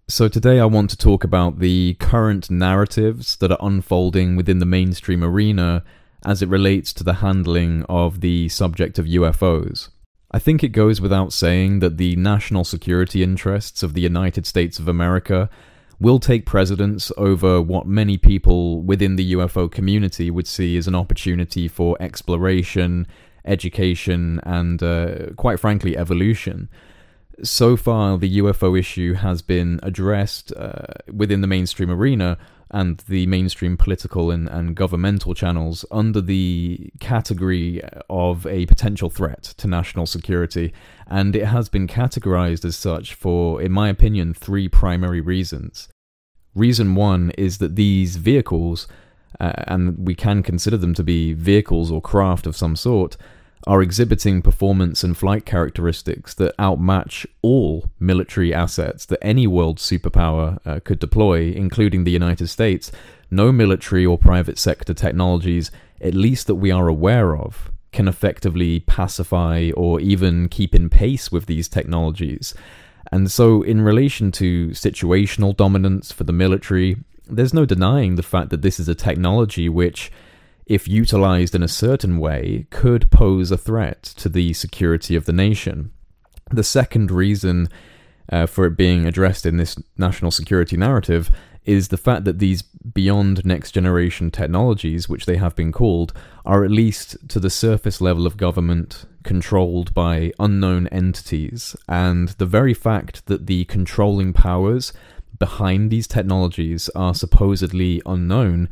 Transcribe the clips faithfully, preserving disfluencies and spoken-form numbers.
So today I want to talk about the current narratives that are unfolding within the mainstream arena as it relates to the handling of the subject of U F Os. I think it goes without saying that the national security interests of the United States of America will take precedence over what many people within the U F O community would see as an opportunity for exploration, education, and uh, quite frankly, evolution. So far, the U F O issue has been addressed uh, within the mainstream arena and the mainstream political and, and governmental channels under the category of a potential threat to national security, and it has been categorized as such for, in my opinion, three primary reasons. Reason one is that these vehicles, uh, and we can consider them to be vehicles or craft of some sort, are exhibiting performance and flight characteristics that outmatch all military assets that any world superpower uh, could deploy, including the United States. No military or private sector technologies, at least that we are aware of, can effectively pacify or even keep in pace with these technologies. And so in relation to situational dominance for the military, there's no denying the fact that this is a technology which, if utilized in a certain way, could pose a threat to the security of the nation. The second reason uh, for it being addressed in this national security narrative is the fact that these beyond next generation technologies, which they have been called, are at least to the surface level of government controlled by unknown entities, and the very fact that the controlling powers behind these technologies are supposedly unknown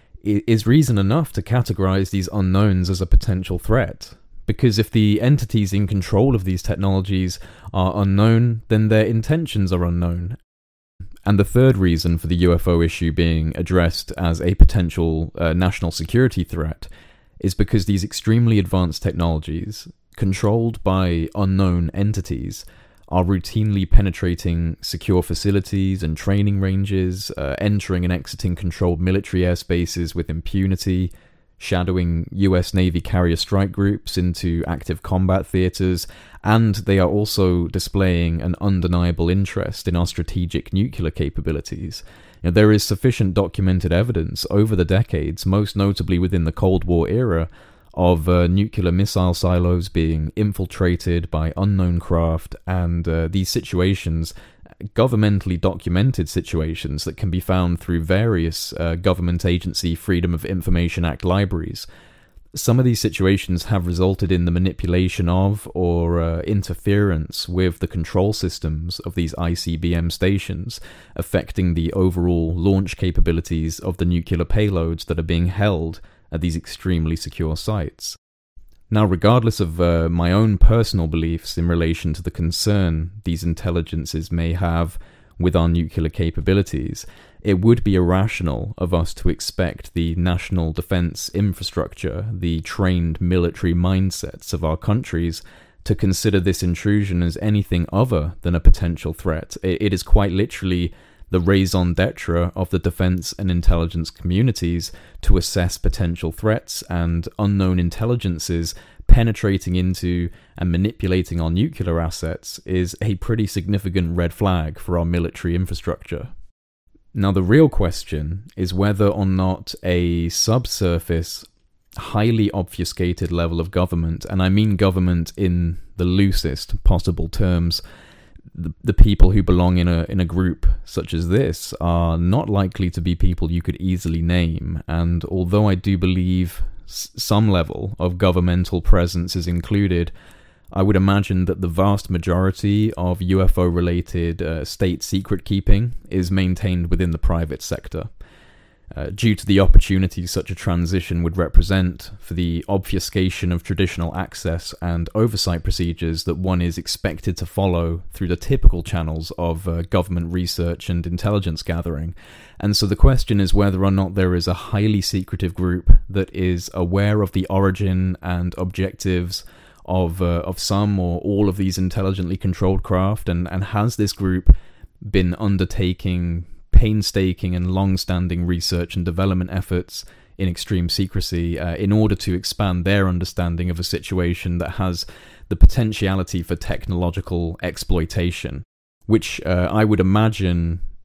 is reason enough to categorize these unknowns as a potential threat. Because if the entities in control of these technologies are unknown, then their intentions are unknown. And the third reason for the U F O issue being addressed as a potential uh, national security threat is because these extremely advanced technologies, controlled by unknown entities, are routinely penetrating secure facilities and training ranges, uh, entering and exiting controlled military airspaces with impunity, shadowing U S Navy carrier strike groups into active combat theaters, and they are also displaying an undeniable interest in our strategic nuclear capabilities. Now, there is sufficient documented evidence over the decades, most notably within the Cold War era, of uh, nuclear missile silos being infiltrated by unknown craft, and uh, these situations, governmentally documented situations that can be found through various uh, government agency Freedom of Information Act libraries. Some of these situations have resulted in the manipulation of or uh, interference with the control systems of these I C B M stations, affecting the overall launch capabilities of the nuclear payloads that are being held at these extremely secure sites. Now, regardless of uh, my own personal beliefs in relation to the concern these intelligences may have with our nuclear capabilities, it would be irrational of us to expect the national defense infrastructure, the trained military mindsets of our countries, to consider this intrusion as anything other than a potential threat. It, it is quite literally the raison d'etre of the defense and intelligence communities to assess potential threats, and unknown intelligences penetrating into and manipulating our nuclear assets is a pretty significant red flag for our military infrastructure. Now, the real question is whether or not a subsurface, highly obfuscated level of government, and I mean government in the loosest possible terms, The, the people who belong in a in a group such as this are not likely to be people you could easily name, and although I do believe s- some level of governmental presence is included, I would imagine that the vast majority of U F O-related uh, state secret keeping is maintained within the private sector. Uh, due to the opportunity such a transition would represent for the obfuscation of traditional access and oversight procedures that one is expected to follow through the typical channels of uh, government research and intelligence gathering. And so the question is whether or not there is a highly secretive group that is aware of the origin and objectives of uh, of some or all of these intelligently controlled craft, and, and has this group been undertaking painstaking and long-standing research and development efforts in extreme secrecy uh, in order to expand their understanding of a situation that has the potentiality for technological exploitation, which uh, I would imagine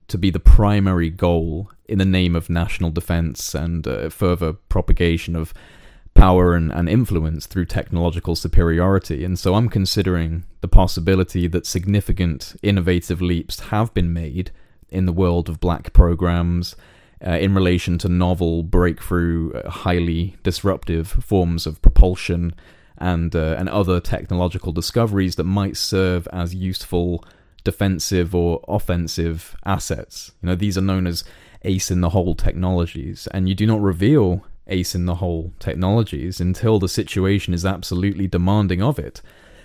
to be the primary goal in the name of national defense and uh, further propagation of power and, and influence through technological superiority. And so I'm considering the possibility that significant innovative leaps have been made in the world of black programs uh, in relation to novel, breakthrough, uh, highly disruptive forms of propulsion and uh, and other technological discoveries that might serve as useful defensive or offensive assets. You know, these are known as ace-in-the-hole technologies, and you do not reveal ace-in-the-hole technologies until the situation is absolutely demanding of it.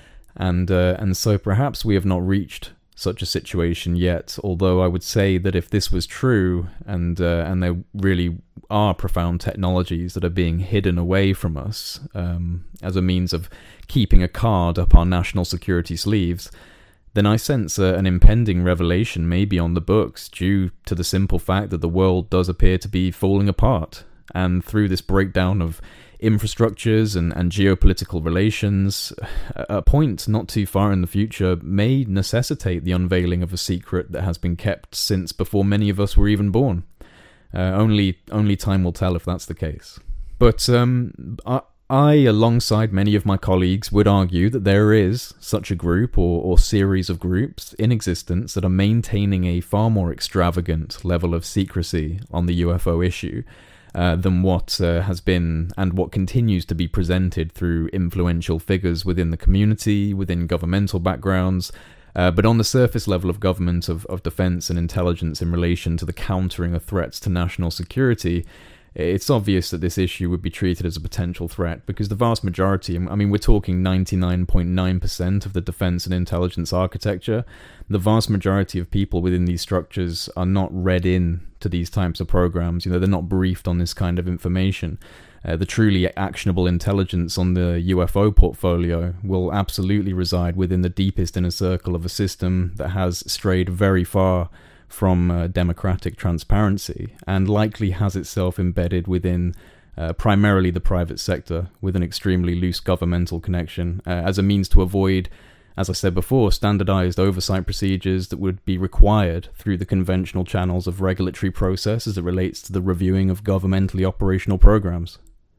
And uh, and so perhaps we have not reached such a situation yet, although I would say that if this was true, and uh, and there really are profound technologies that are being hidden away from us um, as a means of keeping a card up our national security sleeves, then I sense uh, an impending revelation may be on the books due to the simple fact that the world does appear to be falling apart. And through this breakdown of infrastructures and, and geopolitical relations, a point not too far in the future may necessitate the unveiling of a secret that has been kept since before many of us were even born. Uh, only only time will tell if that's the case. But um, I, I, alongside many of my colleagues, would argue that there is such a group or, or series of groups in existence that are maintaining a far more extravagant level of secrecy on the U F O issue Uh, than what uh, has been and what continues to be presented through influential figures within the community, within governmental backgrounds, uh, but on the surface level of government, of, of defense and intelligence in relation to the countering of threats to national security, it's obvious that this issue would be treated as a potential threat because the vast majority, I mean, we're talking ninety-nine point nine percent of the defense and intelligence architecture, the vast majority of people within these structures are not read in to these types of programs. You know, they're not briefed on this kind of information. Uh, the truly actionable intelligence on the U F O portfolio will absolutely reside within the deepest inner circle of a system that has strayed very far from uh, democratic transparency and likely has itself embedded within uh, primarily the private sector with an extremely loose governmental connection uh, as a means to avoid, as I said before, standardized oversight procedures that would be required through the conventional channels of regulatory process as it relates to the reviewing of governmentally operational programs.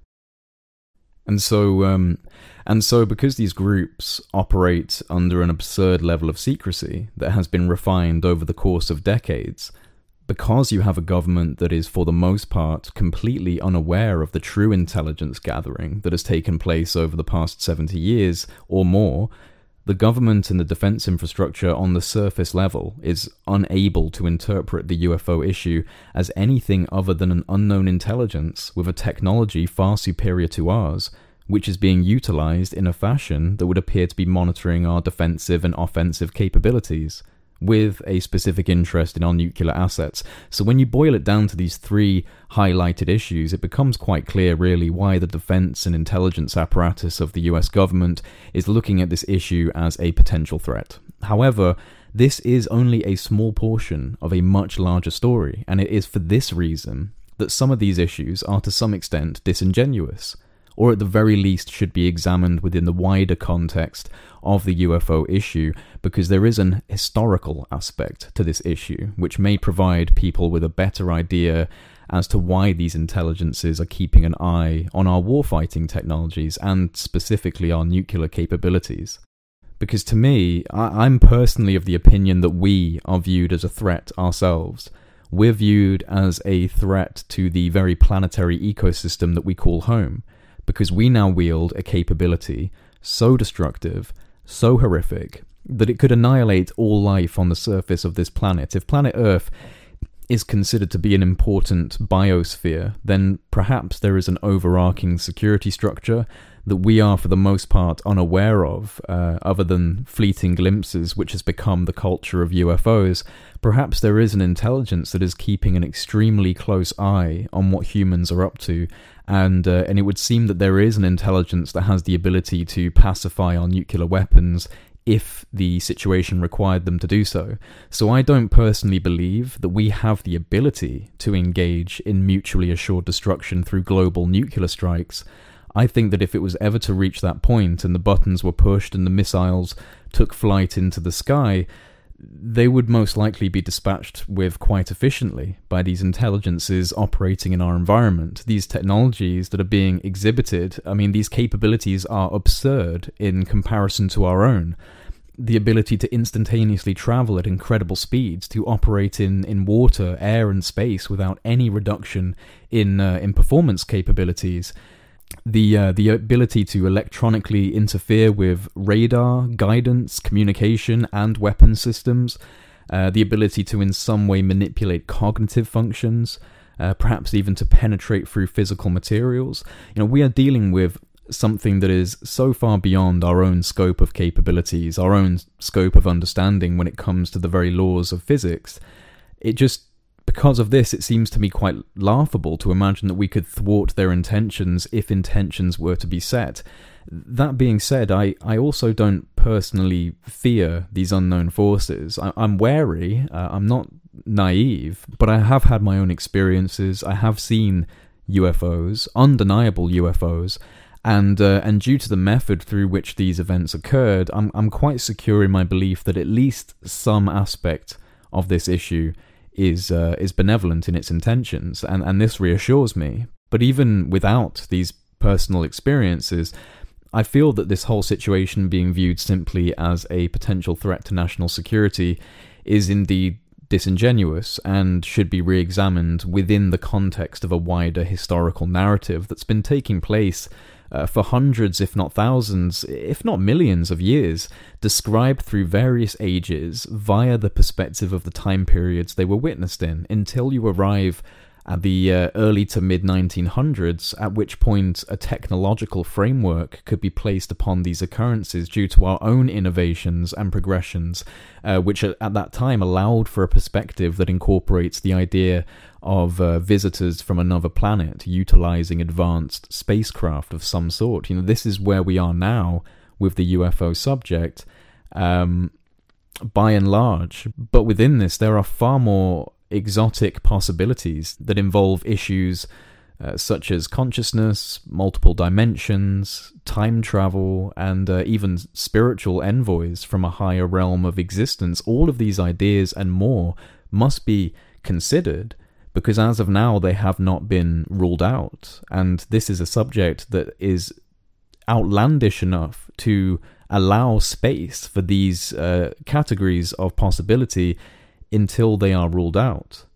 And so, um, and so because these groups operate under an absurd level of secrecy that has been refined over the course of decades, because you have a government that is for the most part completely unaware of the true intelligence gathering that has taken place over the past seventy years or more, the government and the defense infrastructure on the surface level is unable to interpret the U F O issue as anything other than an unknown intelligence with a technology far superior to ours, which is being utilized in a fashion that would appear to be monitoring our defensive and offensive capabilities, with a specific interest in our nuclear assets. So when you boil it down to these three highlighted issues, it becomes quite clear really why the defense and intelligence apparatus of the U S government is looking at this issue as a potential threat. However, this is only a small portion of a much larger story, and it is for this reason that some of these issues are to some extent disingenuous, or at the very least should be examined within the wider context of the U F O issue, because there is an historical aspect to this issue, which may provide people with a better idea as to why these intelligences are keeping an eye on our warfighting technologies and specifically our nuclear capabilities. Because to me, I- I'm personally of the opinion that we are viewed as a threat ourselves. We're viewed as a threat to the very planetary ecosystem that we call home, because we now wield a capability so destructive, so horrific, that it could annihilate all life on the surface of this planet. If planet Earth is considered to be an important biosphere, then perhaps there is an overarching security structure that we are for the most part unaware of, uh, other than fleeting glimpses which has become the culture of U F Os. Perhaps there is an intelligence that is keeping an extremely close eye on what humans are up to, and uh, and it would seem that there is an intelligence that has the ability to pacify our nuclear weapons if the situation required them to do so. So I don't personally believe that we have the ability to engage in mutually assured destruction through global nuclear strikes. I think that if it was ever to reach that point and the buttons were pushed and the missiles took flight into the sky, they would most likely be dispatched with quite efficiently by these intelligences operating in our environment. These technologies that are being exhibited, I mean, these capabilities are absurd in comparison to our own. The ability to instantaneously travel at incredible speeds, to operate in, in water, air, and space without any reduction in uh, in performance capabilities. The uh, the ability to electronically interfere with radar, guidance, communication, and weapon systems. Uh, the ability to in some way manipulate cognitive functions, uh, perhaps even to penetrate through physical materials. You know, we are dealing with something that is so far beyond our own scope of capabilities, our own scope of understanding when it comes to the very laws of physics. It just, because of this, it seems to me quite laughable to imagine that we could thwart their intentions if intentions were to be set. That being said, I, I also don't personally fear these unknown forces. I, I'm wary, uh, I'm not naive, but I have had my own experiences. I have seen U F Os, undeniable U F Os, And uh, and due to the method through which these events occurred, I'm I'm quite secure in my belief that at least some aspect of this issue is uh, is benevolent in its intentions, and, and this reassures me. But even without these personal experiences, I feel that this whole situation being viewed simply as a potential threat to national security is indeed disingenuous and should be re-examined within the context of a wider historical narrative that's been taking place Uh, for hundreds, if not thousands, if not millions of years, described through various ages via the perspective of the time periods they were witnessed in, until you arrive at the uh, early to mid nineteen hundreds, at which point a technological framework could be placed upon these occurrences due to our own innovations and progressions, uh, which at that time allowed for a perspective that incorporates the idea of uh, visitors from another planet utilizing advanced spacecraft of some sort. You know, this is where we are now with the U F O subject, um, by and large. But within this, there are far more exotic possibilities that involve issues uh, such as consciousness, multiple dimensions, time travel, and uh, even spiritual envoys from a higher realm of existence. All of these ideas and more must be considered, because as of now they have not been ruled out, and this is a subject that is outlandish enough to allow space for these uh, categories of possibility until they are ruled out.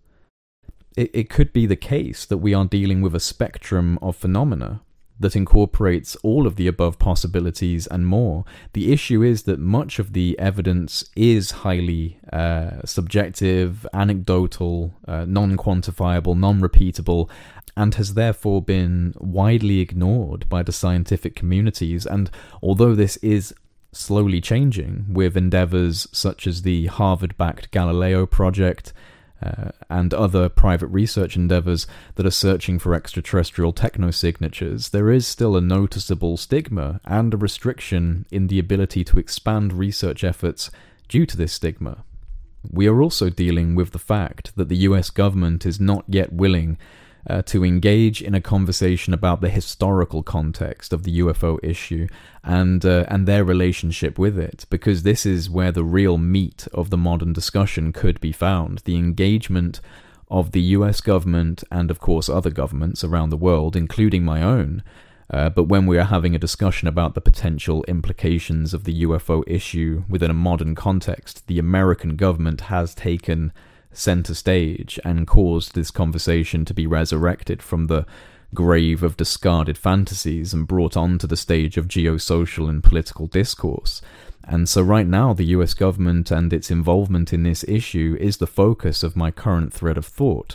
It, it could be the case that we are dealing with a spectrum of phenomena that incorporates all of the above possibilities and more. The issue is that much of the evidence is highly uh, subjective, anecdotal, uh, non-quantifiable, non-repeatable, and has therefore been widely ignored by the scientific communities. And although this is slowly changing with endeavors such as the Harvard-backed Galileo project, Uh, and other private research endeavors that are searching for extraterrestrial technosignatures, there is still a noticeable stigma and a restriction in the ability to expand research efforts due to this stigma. We are also dealing with the fact that the U S government is not yet willing uh, to engage in a conversation about the historical context of the U F O issue and uh, and their relationship with it, because this is where the real meat of the modern discussion could be found. The engagement of the U S government and, of course, other governments around the world, including my own. Uh, but when we are having a discussion about the potential implications of the U F O issue within a modern context, the American government has taken center stage and caused this conversation to be resurrected from the grave of discarded fantasies and brought onto the stage of geosocial and political discourse. And so right now the U S government and its involvement in this issue is the focus of my current thread of thought.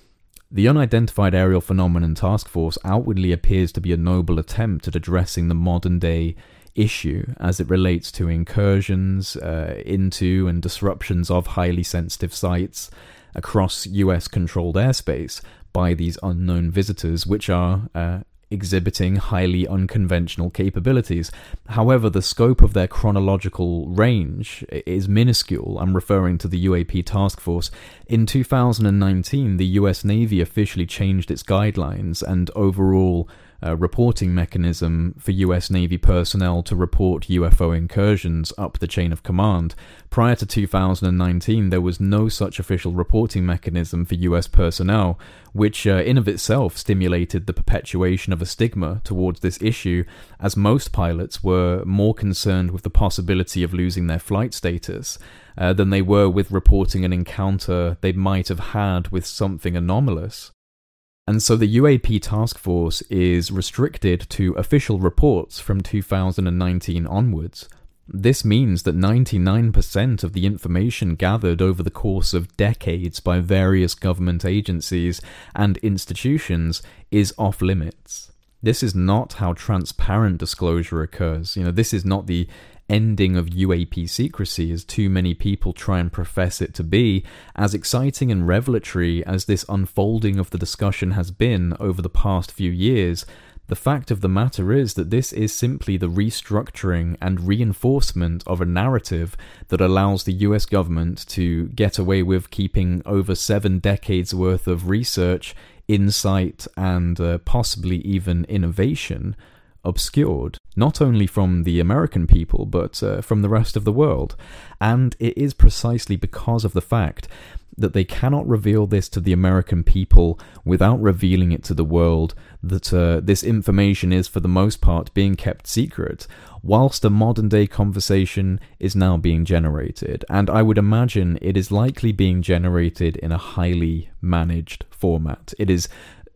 The Unidentified Aerial Phenomenon Task Force outwardly appears to be a noble attempt at addressing the modern-day issue as it relates to incursions uh, into and disruptions of highly sensitive sites across U S-controlled airspace by these unknown visitors, which are uh, exhibiting highly unconventional capabilities. However, the scope of their chronological range is minuscule. I'm referring to the U A P task force. In two thousand nineteen, the U S Navy officially changed its guidelines and overall uh, reporting mechanism for U S Navy personnel to report U F O incursions up the chain of command. Prior to two thousand nineteen, there was no such official reporting mechanism for U S personnel, which uh, in of itself stimulated the perpetuation of a stigma towards this issue, as most pilots were more concerned with the possibility of losing their flight status uh, than they were with reporting an encounter they might have had with something anomalous. And so the U A P task force is restricted to official reports from two thousand nineteen onwards. This means that ninety-nine percent of the information gathered over the course of decades by various government agencies and institutions is off limits. This is not how transparent disclosure occurs. You know, this is not the ending of U A P secrecy, as too many people try and profess it to be. As exciting and revelatory as this unfolding of the discussion has been over the past few years, the fact of the matter is that this is simply the restructuring and reinforcement of a narrative that allows the U S government to get away with keeping over seven decades worth of research, insight, and uh, possibly even innovation obscured, not only from the American people, but uh, from the rest of the world. And it is precisely because of the fact that they cannot reveal this to the American people without revealing it to the world, that uh, this information is for the most part being kept secret, whilst a modern day conversation is now being generated. And I would imagine it is likely being generated in a highly managed format. It is,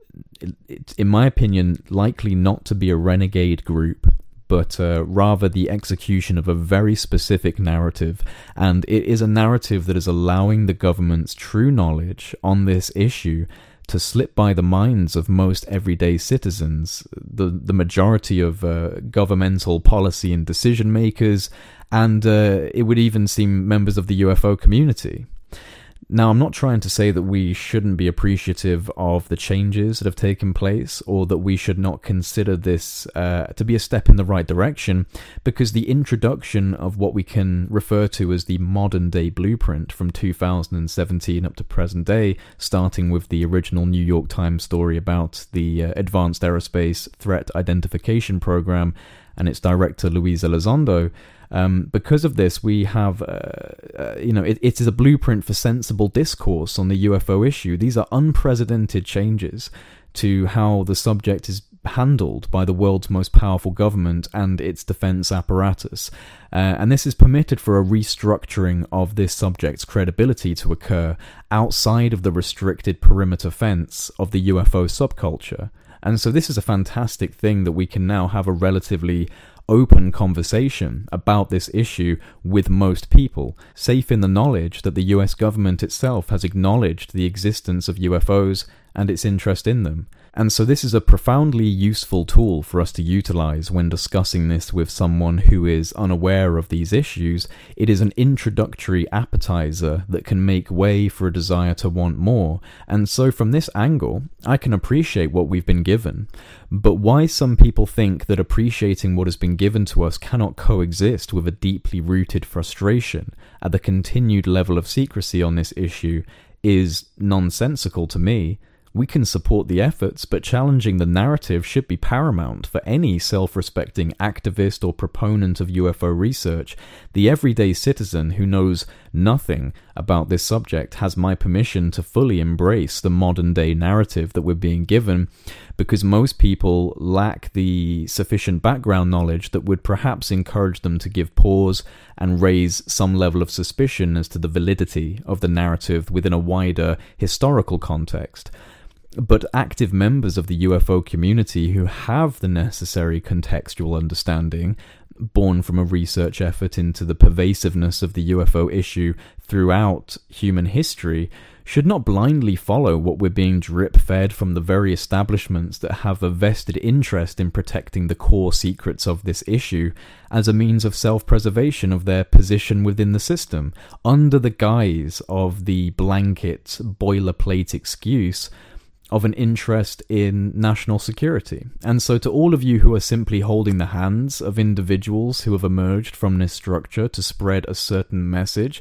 in my opinion, likely not to be a renegade group, but uh, rather the execution of a very specific narrative, and it is a narrative that is allowing the government's true knowledge on this issue to slip by the minds of most everyday citizens, the, the majority of uh, governmental policy and decision makers, and uh, it would even seem members of the U F O community. Now, I'm not trying to say that we shouldn't be appreciative of the changes that have taken place, or that we should not consider this uh, to be a step in the right direction, because the introduction of what we can refer to as the modern-day blueprint from two thousand seventeen up to present day, starting with the original New York Times story about the uh, Advanced Aerospace Threat Identification Program and its director, Luis Elizondo. Um, because of this, we have, uh, uh, you know, it, it is a blueprint for sensible discourse on the U F O issue. These are unprecedented changes to how the subject is handled by the world's most powerful government and its defense apparatus. Uh, and this is permitted for a restructuring of this subject's credibility to occur outside of the restricted perimeter fence of the U F O subculture. And so this is a fantastic thing that we can now have a relatively open conversation about this issue with most people, safe in the knowledge that the U S government itself has acknowledged the existence of U F Os and its interest in them. And so this is a profoundly useful tool for us to utilize when discussing this with someone who is unaware of these issues. It is an introductory appetizer that can make way for a desire to want more. And so from this angle, I can appreciate what we've been given. But why some people think that appreciating what has been given to us cannot coexist with a deeply rooted frustration at the continued level of secrecy on this issue is nonsensical to me. We can support the efforts, but challenging the narrative should be paramount for any self-respecting activist or proponent of U F O research. The everyday citizen who knows nothing about this subject has my permission to fully embrace the modern-day narrative that we're being given, because most people lack the sufficient background knowledge that would perhaps encourage them to give pause and raise some level of suspicion as to the validity of the narrative within a wider historical context. But active members of the U F O community who have the necessary contextual understanding, born from a research effort into the pervasiveness of the U F O issue throughout human history, should not blindly follow what we're being drip-fed from the very establishments that have a vested interest in protecting the core secrets of this issue as a means of self-preservation of their position within the system, under the guise of the blanket boilerplate excuse of an interest in national security. And so to all of you who are simply holding the hands of individuals who have emerged from this structure to spread a certain message,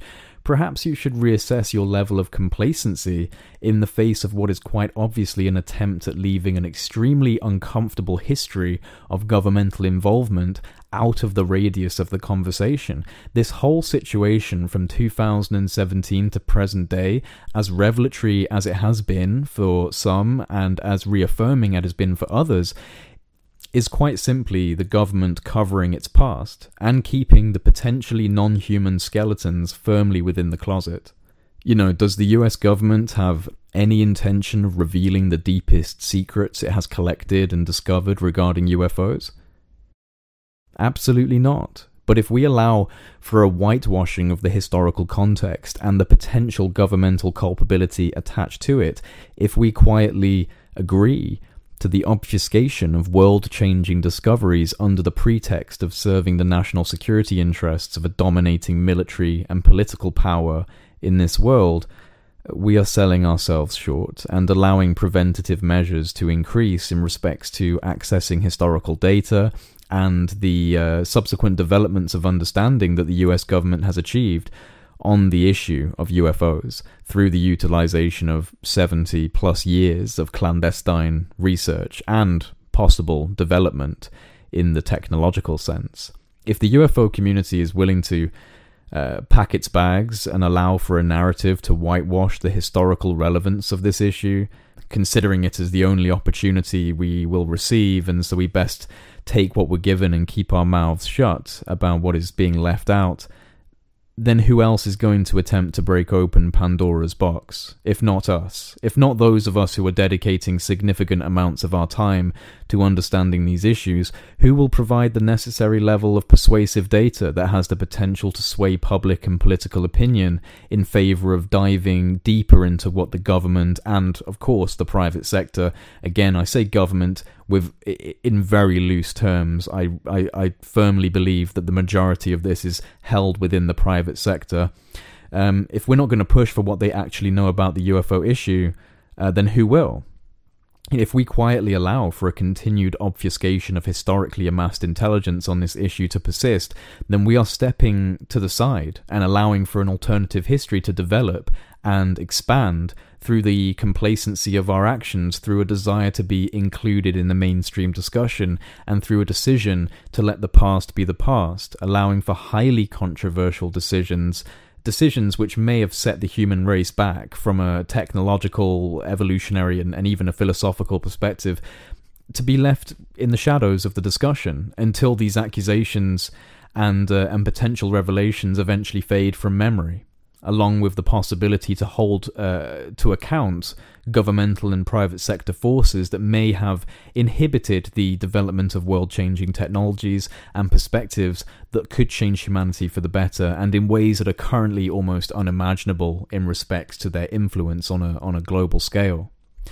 perhaps you should reassess your level of complacency in the face of what is quite obviously an attempt at leaving an extremely uncomfortable history of governmental involvement out of the radius of the conversation. This whole situation from two thousand seventeen to present day, as revelatory as it has been for some and as reaffirming it has been for others, is quite simply the government covering its past and keeping the potentially non-human skeletons firmly within the closet. You know, does the U S government have any intention of revealing the deepest secrets it has collected and discovered regarding U F Os? Absolutely not. But if we allow for a whitewashing of the historical context and the potential governmental culpability attached to it, if we quietly agree to the obfuscation of world-changing discoveries under the pretext of serving the national security interests of a dominating military and political power in this world, we are selling ourselves short and allowing preventative measures to increase in respects to accessing historical data and the uh, subsequent developments of understanding that the U S government has achieved on the issue of U F Os through the utilization of seventy plus years of clandestine research and possible development in the technological sense. If the U F O community is willing to uh, pack its bags and allow for a narrative to whitewash the historical relevance of this issue, considering it as the only opportunity we will receive, and so we best take what we're given and keep our mouths shut about what is being left out, then who else is going to attempt to break open Pandora's box, if not us? If not those of us who are dedicating significant amounts of our time to understanding these issues, who will provide the necessary level of persuasive data that has the potential to sway public and political opinion in favour of diving deeper into what the government and, of course, the private sector, again, I say government with in very loose terms, I, I, I firmly believe that the majority of this is held within the private sector. Um, if we're not going to push for what they actually know about the U F O issue, uh, then who will? If we quietly allow for a continued obfuscation of historically amassed intelligence on this issue to persist, then we are stepping to the side and allowing for an alternative history to develop and expand through the complacency of our actions, through a desire to be included in the mainstream discussion, and through a decision to let the past be the past, allowing for highly controversial decisions, decisions which may have set the human race back from a technological, evolutionary, and, and even a philosophical perspective, to be left in the shadows of the discussion until these accusations and uh, and potential revelations eventually fade from memory, along with the possibility to hold uh, to account governmental and private sector forces that may have inhibited the development of world-changing technologies and perspectives that could change humanity for the better, and in ways that are currently almost unimaginable in respect to their influence on a on a global scale.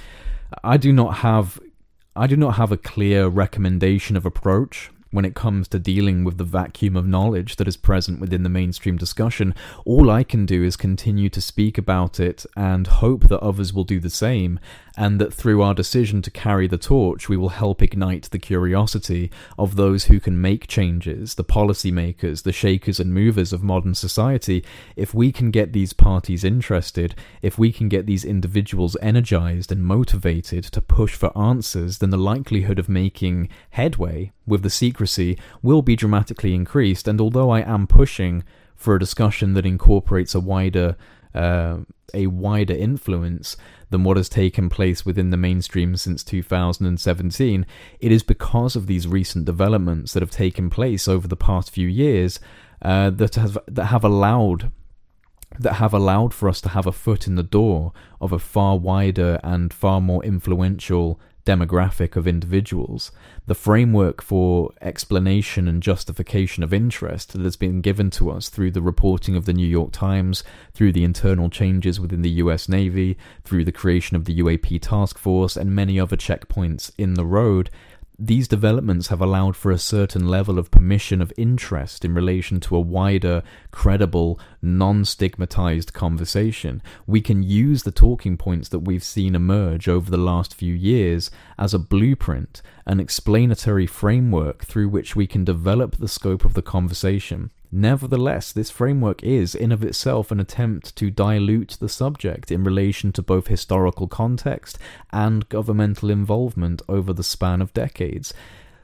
I do not have I do not have a clear recommendation of approach when it comes to dealing with the vacuum of knowledge that is present within the mainstream discussion. All I can do is continue to speak about it and hope that others will do the same, and that through our decision to carry the torch, we will help ignite the curiosity of those who can make changes, the policymakers, the shakers and movers of modern society. If we can get these parties interested, if we can get these individuals energized and motivated to push for answers, then the likelihood of making headway with the secrecy will be dramatically increased. And although I am pushing for a discussion that incorporates a wider uh, a wider influence than what has taken place within the mainstream since two thousand seventeen, it is because of these recent developments that have taken place over the past few years uh, that have that have allowed that have allowed for us to have a foot in the door of a far wider and far more influential demographic of individuals. The framework for explanation and justification of interest that has been given to us through the reporting of the New York Times, through the internal changes within the U S Navy, through the creation of the U A P task force, and many other checkpoints in the road, these developments have allowed for a certain level of permission of interest in relation to a wider, credible, non-stigmatized conversation. We can use the talking points that we've seen emerge over the last few years as a blueprint, an explanatory framework through which we can develop the scope of the conversation, Nevertheless, this framework is, in of itself, an attempt to dilute the subject in relation to both historical context and governmental involvement over the span of decades.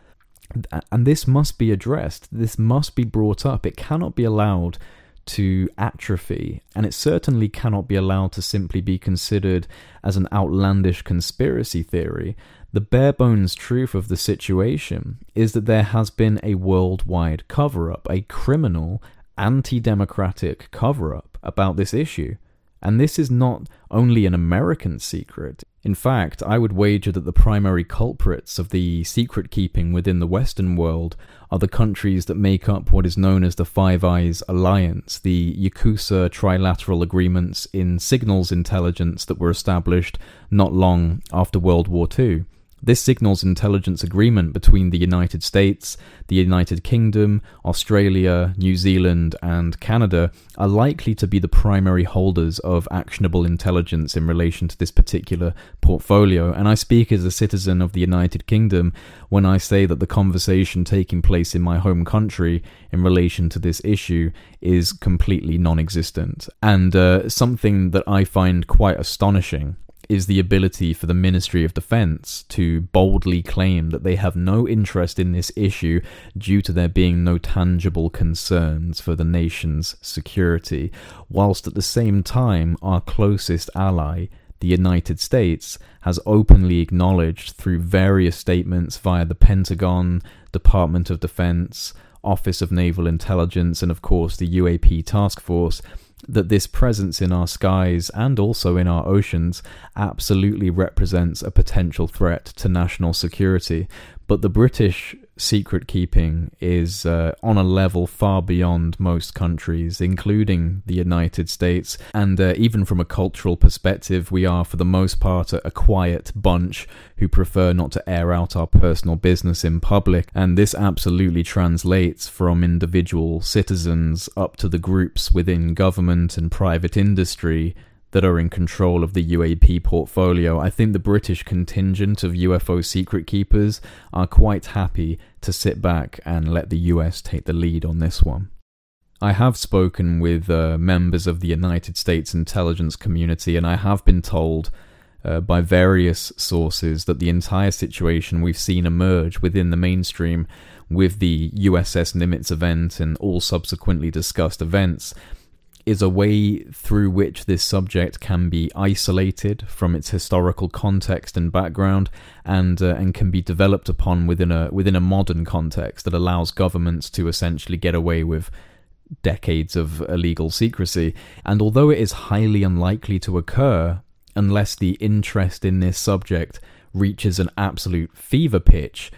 And this must be addressed. This must be brought up. It cannot be allowed to atrophy, and it certainly cannot be allowed to simply be considered as an outlandish conspiracy theory. The bare bones truth of the situation is that there has been a worldwide cover-up, a criminal, anti-democratic cover-up about this issue. And this is not only an American secret. In fact, I would wager that the primary culprits of the secret keeping within the Western world are the countries that make up what is known as the Five Eyes Alliance, the Yakuza trilateral agreements in signals intelligence that were established not long after World War Two. This signals intelligence agreement between the United States, the United Kingdom, Australia, New Zealand, and Canada are likely to be the primary holders of actionable intelligence in relation to this particular portfolio. And I speak as a citizen of the United Kingdom when I say that the conversation taking place in my home country in relation to this issue is completely non-existent. And uh, something that I find quite astonishing is the ability for the Ministry of Defence to boldly claim that they have no interest in this issue due to there being no tangible concerns for the nation's security, whilst at the same time our closest ally, the United States, has openly acknowledged through various statements via the Pentagon, Department of Defence, Office of Naval Intelligence, and of course the U A P Task Force, that this presence in our skies and also in our oceans absolutely represents a potential threat to national security. But the British secret keeping is uh, on a level far beyond most countries, including the United States. And uh, even from a cultural perspective, we are for the most part a, a quiet bunch who prefer not to air out our personal business in public. And this absolutely translates from individual citizens up to the groups within government and private industry that are in control of the U A P portfolio. I think the British contingent of U F O secret keepers are quite happy to sit back and let the U S take the lead on this one. I have spoken with uh, members of the United States intelligence community, and I have been told uh, by various sources that the entire situation we've seen emerge within the mainstream with the U S S Nimitz event and all subsequently discussed events is a way through which this subject can be isolated from its historical context and background, and uh, and can be developed upon within a within a modern context that allows governments to essentially get away with decades of illegal secrecy. And although it is highly unlikely to occur unless the interest in this subject reaches an absolute fever pitch,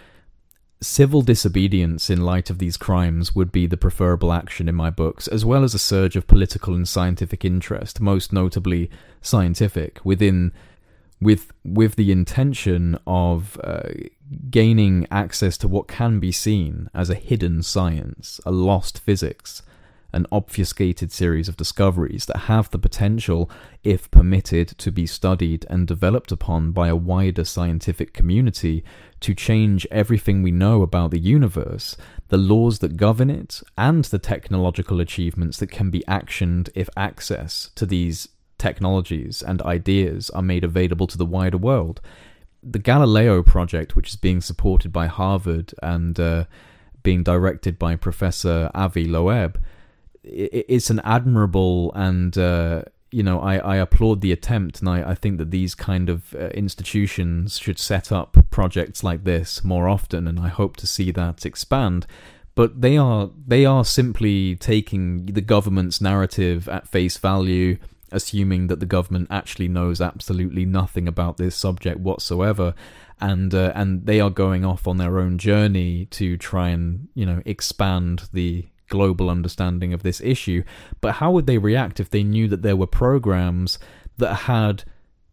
civil disobedience in light of these crimes would be the preferable action in my books, as well as a surge of political and scientific interest, most notably scientific, within with with the intention of uh, gaining access to what can be seen as a hidden science, a lost physics, an obfuscated series of discoveries that have the potential, if permitted, to be studied and developed upon by a wider scientific community to change everything we know about the universe, the laws that govern it, and the technological achievements that can be actioned if access to these technologies and ideas are made available to the wider world. The Galileo project, which is being supported by Harvard and uh, being directed by Professor Avi Loeb, it's an admirable and, uh, you know, I, I applaud the attempt, and I, I think that these kind of uh, institutions should set up projects like this more often, and I hope to see that expand. But they are they are simply taking the government's narrative at face value, assuming that the government actually knows absolutely nothing about this subject whatsoever, and uh, and they are going off on their own journey to try and, you know, expand the global understanding of this issue. But how would they react if they knew that there were programs that had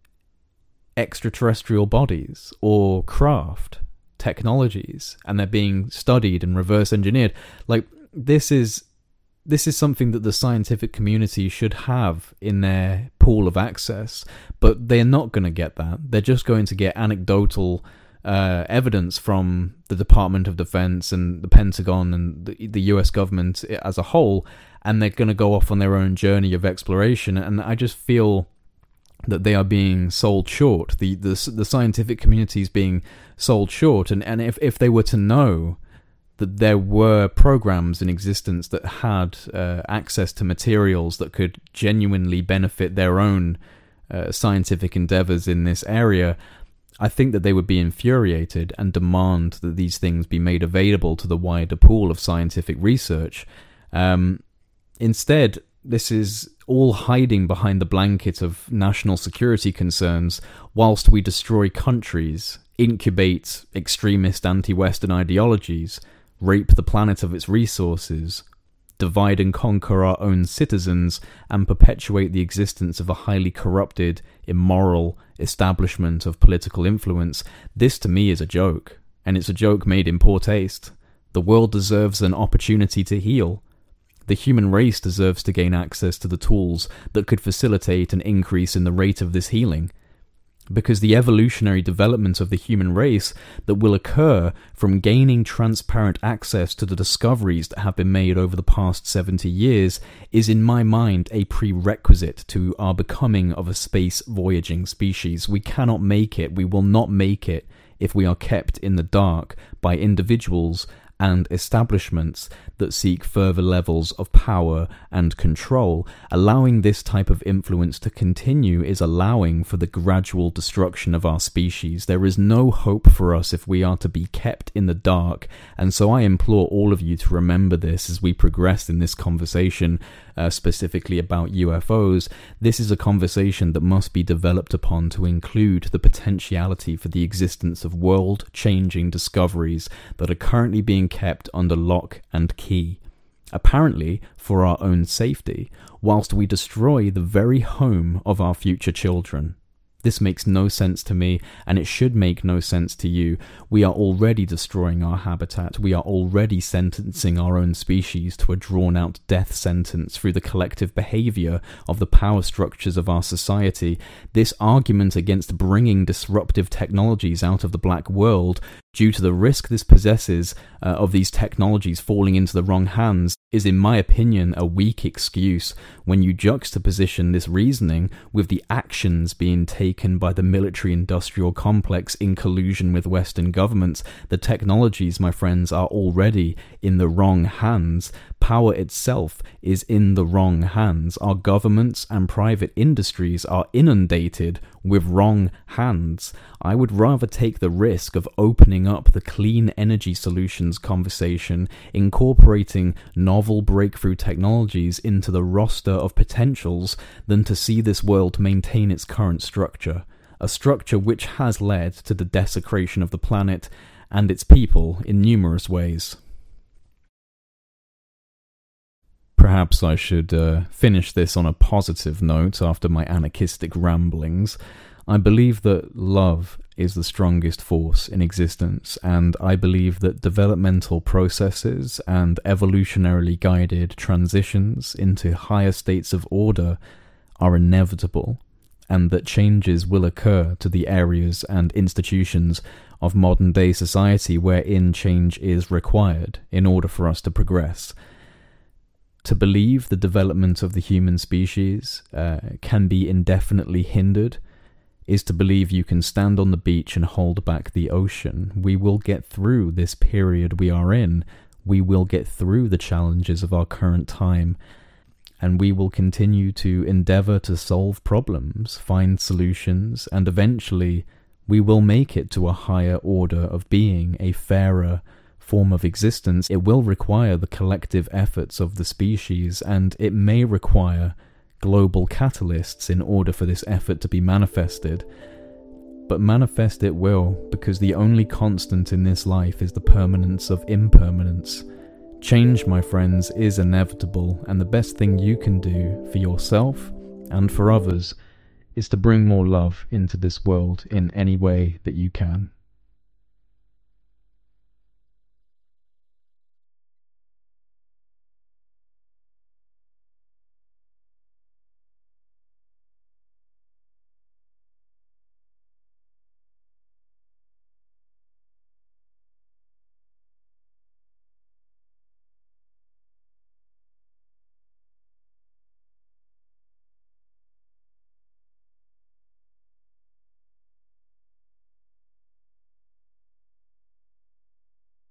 extraterrestrial bodies or craft technologies and they're being studied and reverse engineered? Like, this is this is something that the scientific community should have in their pool of access, but they're not going to get that. They're just going to get anecdotal uh, evidence from the Department of Defense and the Pentagon and the, the U S government as a whole, and they're going to go off on their own journey of exploration. And I just feel that they are being sold short. The the, the scientific community is being sold short. And, and if, if they were to know that there were programs in existence that had uh, access to materials that could genuinely benefit their own uh, scientific endeavors in this area, I think that they would be infuriated and demand that these things be made available to the wider pool of scientific research. Um, instead, this is all hiding behind the blanket of national security concerns whilst we destroy countries, incubate extremist anti-Western ideologies, rape the planet of its resources, divide and conquer our own citizens, and perpetuate the existence of a highly corrupted, immoral establishment of political influence. This to me is a joke, and it's a joke made in poor taste. The world deserves an opportunity to heal. The human race deserves to gain access to the tools that could facilitate an increase in the rate of this healing. Because the evolutionary development of the human race that will occur from gaining transparent access to the discoveries that have been made over the past seventy years is, in my mind, a prerequisite to our becoming of a space voyaging species. We cannot make it, we will not make it, if we are kept in the dark by individuals and establishments that seek further levels of power and control. Allowing this type of influence to continue is allowing for the gradual destruction of our species. There is no hope for us if we are to be kept in the dark, and so I implore all of you to remember this as we progress in this conversation, uh, specifically about U F Os. This is a conversation that must be developed upon to include the potentiality for the existence of world-changing discoveries that are currently being kept under lock and key, apparently for our own safety, whilst we destroy the very home of our future children. This makes no sense to me, and it should make no sense to you. We are already destroying our habitat. We are already sentencing our own species to a drawn-out death sentence through the collective behavior of the power structures of our society. This argument against bringing disruptive technologies out of the black world, due to the risk this possesses uh, of these technologies falling into the wrong hands, is in my opinion a weak excuse when you juxtaposition this reasoning with the actions being taken by the military-industrial complex in collusion with Western governments. The technologies, my friends, are already in the wrong hands. Power itself is in the wrong hands. Our governments and private industries are inundated with wrong hands. I would rather take the risk of opening up the clean energy solutions conversation, incorporating novel breakthrough technologies into the roster of potentials, than to see this world maintain its current structure, a structure which has led to the desecration of the planet and its people in numerous ways. Perhaps I should uh, finish this on a positive note after my anarchistic ramblings. I believe that love is the strongest force in existence, and I believe that developmental processes and evolutionarily guided transitions into higher states of order are inevitable, and that changes will occur to the areas and institutions of modern-day society wherein change is required in order for us to progress. To believe the development of the human species uh, can be indefinitely hindered is to believe you can stand on the beach and hold back the ocean. We will get through this period we are in. We will get through the challenges of our current time, and we will continue to endeavor to solve problems, find solutions, and eventually we will make it to a higher order of being, a fairer form of existence. It will require the collective efforts of the species, and it may require global catalysts in order for this effort to be manifested. But manifest it will, because the only constant in this life is the permanence of impermanence. Change, my friends, is inevitable, and the best thing you can do for yourself and for others is to bring more love into this world in any way that you can.